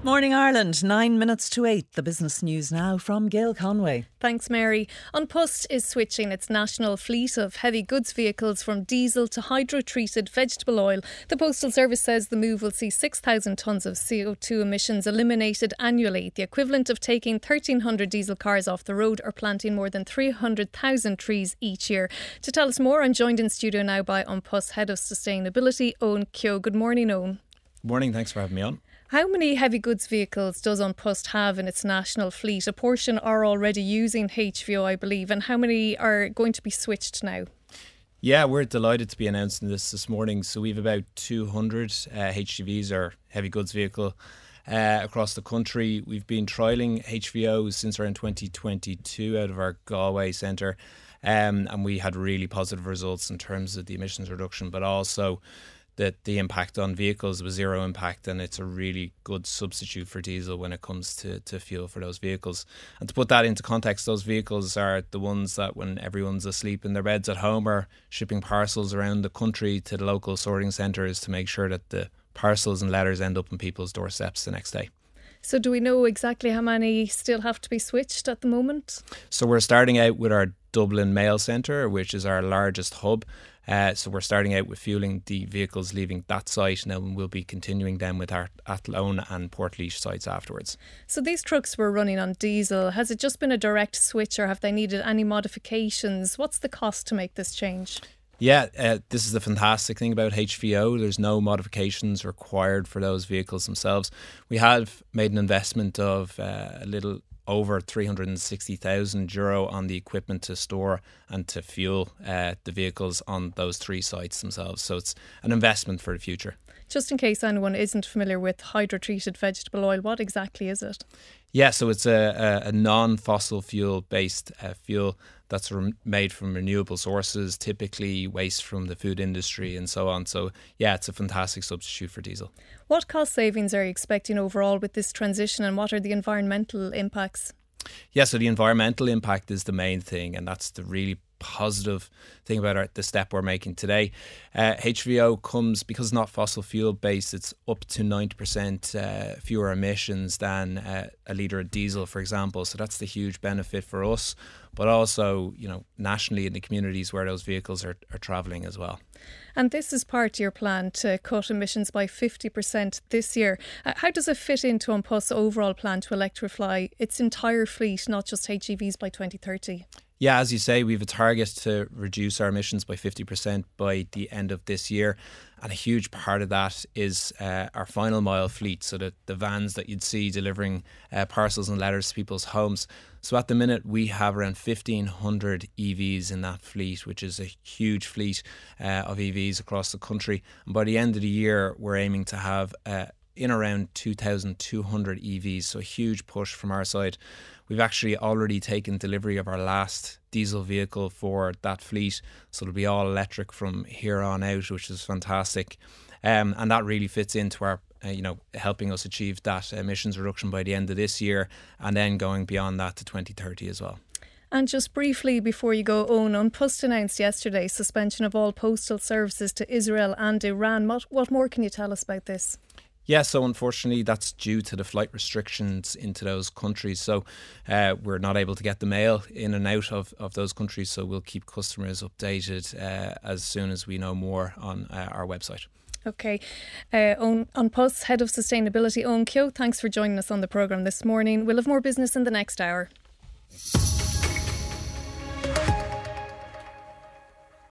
Morning Ireland, 9 minutes to 8. The business news now from Gail Conway. Thanks, Mary. An Post is switching its national fleet of heavy goods vehicles from diesel to hydro-treated vegetable oil. The Postal Service says the move will see 6,000 tonnes of CO2 emissions eliminated annually, the equivalent of taking 1,300 diesel cars off the road or planting more than 300,000 trees each year. To tell us more, I'm joined in studio now by An Post Head of Sustainability, Owen Keogh. Good morning, Owen. Morning, thanks for having me on. How many heavy goods vehicles does An Post have in its national fleet? A portion are already using HVO, I believe, and how many are going to be switched now? Yeah, we're delighted to be announcing this morning. So we've about 200 HGVs, or heavy goods vehicle, across the country. We've been trialling HVO since around 2022 out of our Galway centre, and we had really positive results in terms of the emissions reduction, but also that the impact on vehicles was zero impact, and it's a really good substitute for diesel when it comes to fuel for those vehicles. And to put that into context, those vehicles are the ones that when everyone's asleep in their beds at home are shipping parcels around the country to the local sorting centres to make sure that the parcels and letters end up on people's doorsteps the next day. So do we know exactly how many still have to be switched at the moment? So we're starting out with our Dublin Mail Centre, which is our largest hub. So we're starting out with fueling the vehicles leaving that site now, and we'll be continuing then with our Athlone and Portlaoise sites afterwards. So these trucks were running on diesel. Has it just been a direct switch, or have they needed any modifications? What's the cost to make this change? Yeah, this is the fantastic thing about HVO. There's no modifications required for those vehicles themselves. We have made an investment of a little over €360,000 on the equipment to store and to fuel the vehicles on those three sites themselves. So it's an investment for the future. Just in case anyone isn't familiar with hydro-treated vegetable oil, what exactly is it? Yeah, so it's a non-fossil fuel based fuel that's made from renewable sources, typically waste from the food industry and so on. So yeah, it's a fantastic substitute for diesel. What cost savings are you expecting overall with this transition, and what are the environmental impacts? Yeah, so the environmental impact is the main thing, and that's the really positive thing about the step we're making today. HVO comes, because it's not fossil fuel based, it's up to 90% fewer emissions than a litre of diesel, for example. So that's the huge benefit for us, but also, you know, nationally in the communities where those vehicles are travelling as well. And this is part of your plan to cut emissions by 50% this year. How does it fit into An Post's overall plan to electrify its entire fleet, not just HGVs, by 2030? Yeah, as you say, we have a target to reduce our emissions by 50% by the end of this year. And a huge part of that is our final mile fleet, so that the vans that you'd see delivering parcels and letters to people's homes. So at the minute, we have around 1,500 EVs in that fleet, which is a huge fleet of EVs across the country. And by the end of the year, we're aiming to have in around 2,200 EVs, so a huge push from our side. We've actually already taken delivery of our last diesel vehicle for that fleet, so it'll be all electric from here on out, which is fantastic. And that really fits into our, helping us achieve that emissions reduction by the end of this year, and then going beyond that to 2030 as well. And just briefly before you go, Owen, An Post announced yesterday suspension of all postal services to Israel and Iran. What more can you tell us about this? Yeah, so unfortunately that's due to the flight restrictions into those countries. So we're not able to get the mail in and out of those countries. So we'll keep customers updated as soon as we know more on our website. OK. An Post's Head of Sustainability, Owen Keogh, thanks for joining us on the programme this morning. We'll have more business in the next hour.